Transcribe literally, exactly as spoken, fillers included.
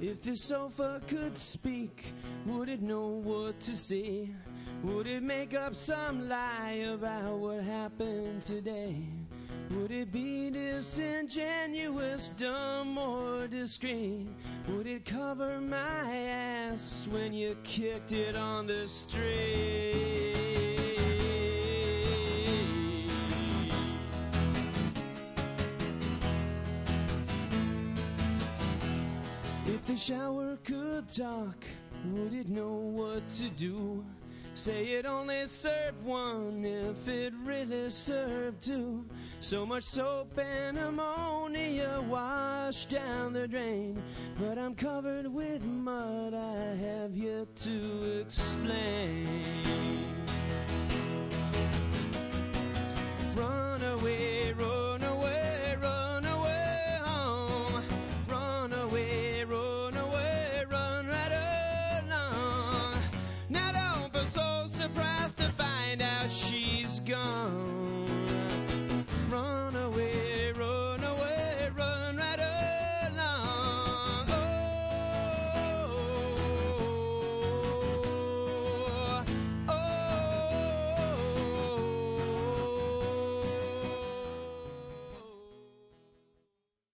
If this sofa could speak, would it know what to say? Would it make up some lie about what happened today? Would it be disingenuous, dumb, or discreet? Would it cover my ass when you kicked it on the street? If the shower could talk, would it know what to do? Say it only served one if it really served two. So much soap and ammonia washed down the drain, but I'm covered with mud I have yet to explain. Run away, run away, run away home. Run away, run away, run right along. Now don't be so surprised to find out she's gone.